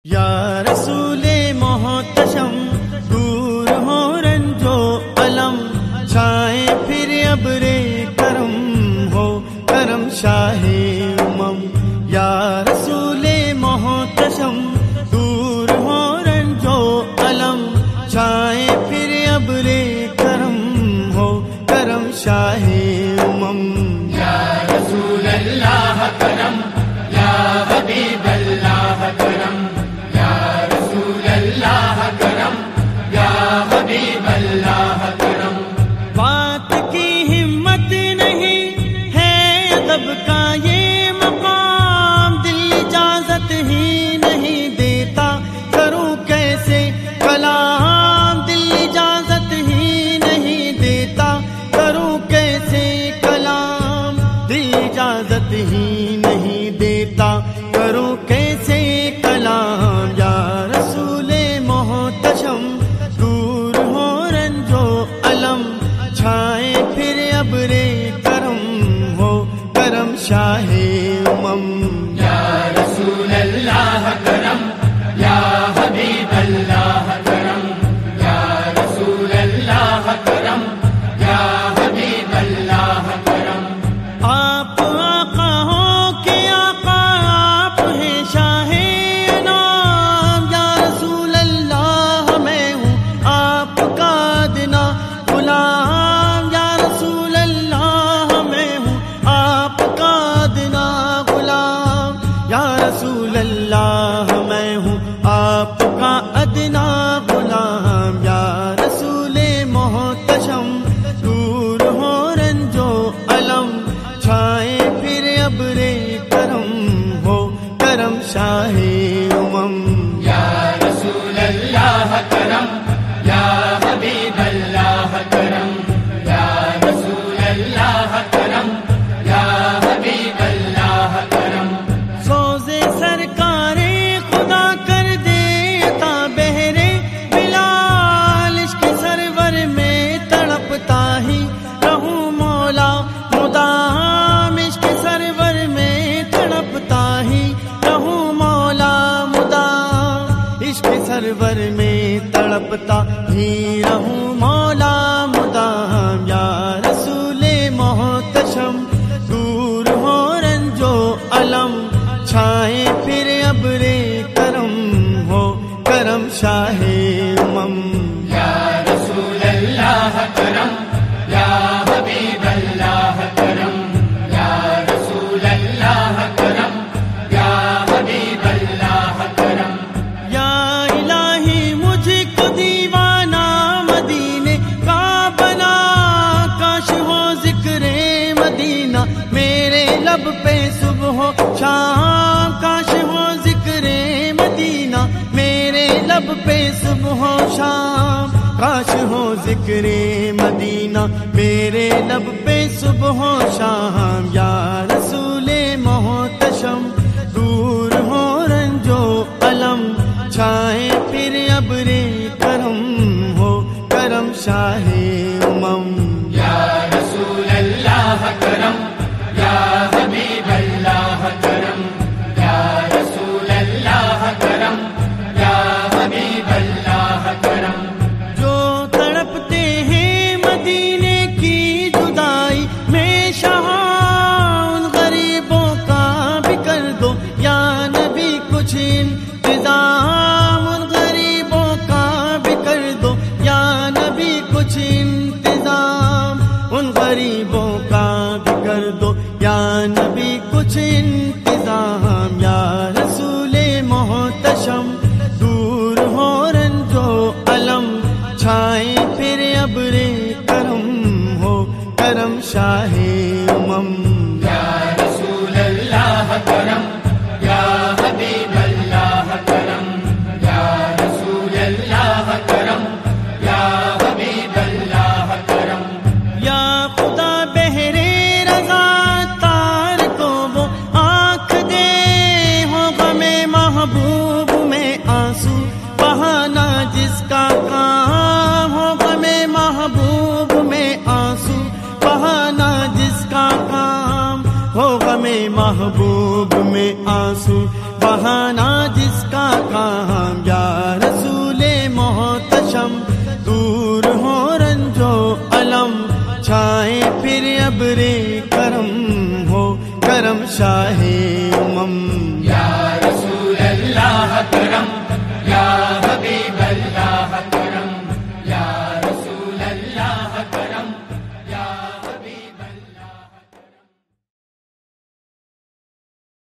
یا رسول محتشم دور ہو رنج و علم، چھائے پھر ابر کرم ہو کرم شاہ امم۔ یا رسول محتشم دور ہو رنج و علم، چھائے پھر ابر کرم ہو کرم شاہ امم۔ یا رسول اللہ کرم، یا حبیب اللہ کرم، کرم یا حبیب اللہ کرم۔ بات کی ہمت نہیں ہے ادب کا یہ مقام، دل اجازت ہی نہیں دیتا کروں کیسے کلام، دل اجازت ہی نہیں دیتا کروں کیسے کلام، دل اجازت ہی نہیں دیتا کروں کیسے کلام۔ یا رسول محتشم دور ہو رنج و علم، چھائے پھر ابر کرم ہو کرم شاہ امم۔ یا رسول اللہ کرم، یا حبیب اللہ کرم، یا رسول اللہ کرم، یا حبیب اللہ کرم۔ آپ آقا ہو کہ آقا آپ ہیں شاہ انام، یا رسول اللہ میں ہوں آپ کا ادنا غلام، یا رسول اللہ میں ہوں آپ کا ادنا غلام، یا رسول اللہ میں ہوں آپ کا ادنا غلام۔ یا رسول محتشم دور ہو رنج و علم، چھائے پھر ابر کرم ہو کرم شاہ امم۔ یا رسول اللہ کرم، یا حبیب اللہ کرم، یا رسول اللہ کرم، یا حبیب اللہ کرم۔ سوزے سرکار خدا کر دیتا بہرے بلال، عشق سرور میں تڑپتا ہی رہوں مولا مدام، عشق سرور میں تڑپتا ہی رہوں مولا مدام، عشق سرور میں تڑپتا ہی رہوں مولا مدام۔ یا رسول محتشم دور ہو رنج و علم، چھائے پھر ابر کرم ہو کرم شاہ امم۔ یا رسول اللہ کرم، یا حبیب اللہ کرم، یا رسول اللہ کرم، یا حبیب اللہ کرم۔ یا الہی مجھ کو دیوانہ مدینے کا بنا، کاش ہو ذکر مدینہ میرے لب پہ صبح و شام، کاش ہو ذکر مدینہ میرے لب پہ صبح و شام، کاش ہو ذکر مدینہ میرے لب پہ صبح و شام۔ یا رسول محتشم دور ہو رنج و علم، چھائے پھر ابر کرم ہو کرم شاہ امم۔ یا رسول اللہ کرم، یا حبیب اللہ کرم، یا رسول اللہ کرم، یا حبیب اللہ کرم۔ جو تڑپتے ہیں مدینے کی جدائی میں شاہ، ان غریبوں کا بھی کر دو یا نبی کچھ انتظام، ان غریبوں کا بھی کر دو چھائے پھر ابر کرم ہو کرم شاہ امم یا رسول اللہ کرم